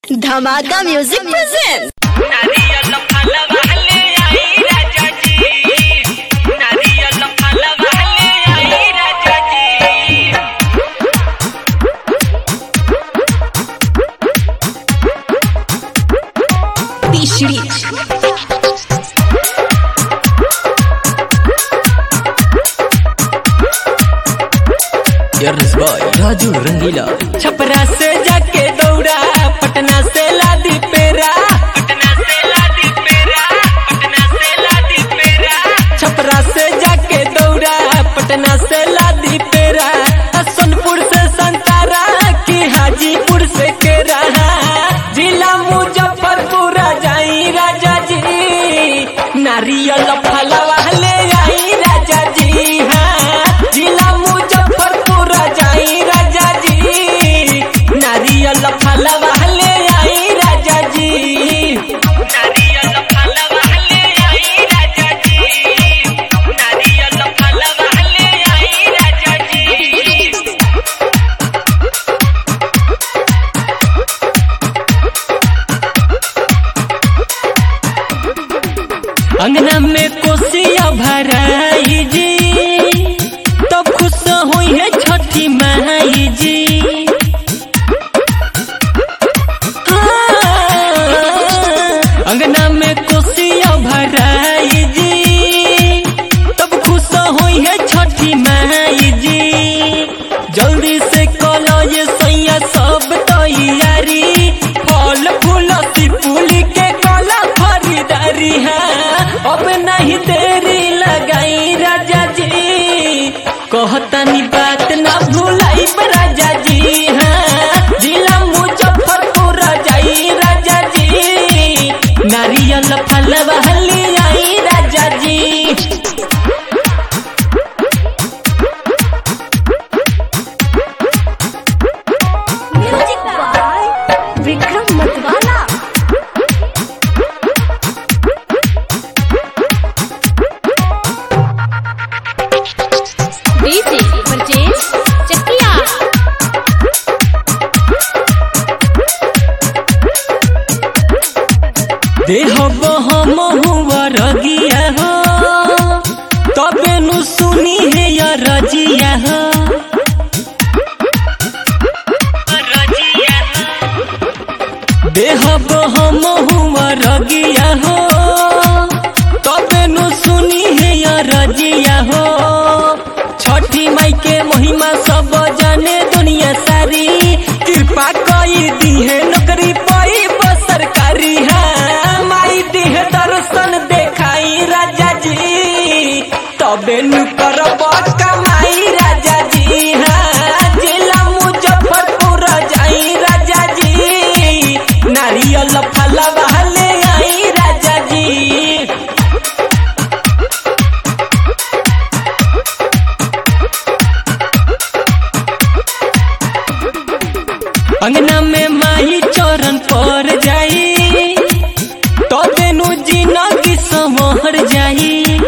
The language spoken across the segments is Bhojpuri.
धमाका म्यूजिक प्रेजेंट। राजू रंगीला छपरा से जाके दौड़ा, पटना से लादी पेरा, पटना से लादी पेरा, पटना से लादी पेरा। छपरा से जाके दौड़ा, पटना से लादी पेरा, सोनपुर से संतारा की हाजीपुर से केरा, जिला मुजफ्फरपुर जाई राजा जी, नारियल फलवा ले आई राजा जी। हाँ, जिला मुजफ्फरपुर जाई राजा जी, नारियल फलवा ले आई राजा जी, नारियल फलवा ले आई राजा जी, नारियल फलवा ले आई राजा जी। अंगना में कोसिया भराई जी, तब खुश हुई है छठी माई जी। अंगना में कोसिया भराई जी, तब खुश हुई है छठी माई जी। जल्दी से कलो ये सैया सब तैयारी, फल फूल फूल के कला खरीदारी है, अब नहीं देरी लगाई राजा जी, कहतानी बात ना भूलाई राजा जी। हाँ, जिला मुजफ्फरपुर जाई राजा जी, नारियल फलवा ले आई राजा जी। Music by Vikram Matwala. DJ परचेज चकिया। देह हम हुआ रगिया हो, तबे नु सुनी है या रजिया हो, देह हम हुआ रगिया हो, तबे नु सुनी है या रजिया हो। छठी माई के महिमा सब जाने दुनिया सारी, कृपा कई दी है नौकरी पाई सरकारी। है माई देह दर्शन देखाई राजा जी, तबे नु करब कमाई राजा जी। हाँ, जिला मुजफ्फरपुर जाई राजा जी, नारियल फलवा ले आई राजा जी। अंगना में माही चरण पर जाई, तो बेनु जिंदगी संवर जाई।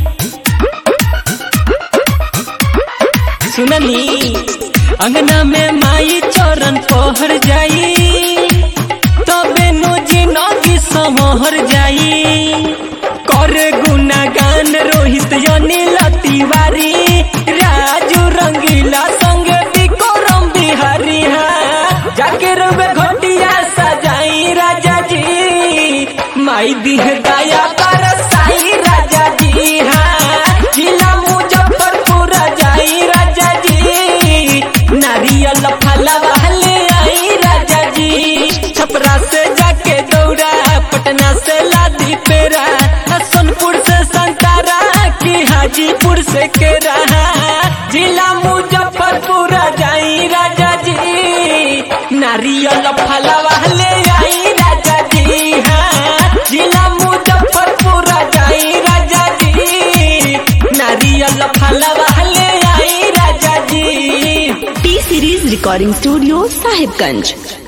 सुननी, अंगना में माई चरण पर जाई, तो बेनु जिंदगी संवर जाई। करे गुनागान रोहित अनिल तिवारी, राजू रंगीला संगे विक्रम बिहारी। हाँ, जाके रवे घोटिया सजाई राजा जी, माई दिह दया बरसाई राजा जी। हाँ, जिला मुजफ्फरपुर जाई राजा जी, नारियल फलवा ले आई राजा जी। छपरा से जाके दौड़ा, पटना से लादी पेरा, सोनपुर से संतारा की हाजीपुर से केरा, जिला मुजफ्फरपुर जाई राजा जी, नारियल फलवा ले आई राजा जी। हाँ, जिला मुजफ्फरपुर जाई राजा जी, नारियल फलवा ले आई राजा जी। T series recording studio Sahibganj.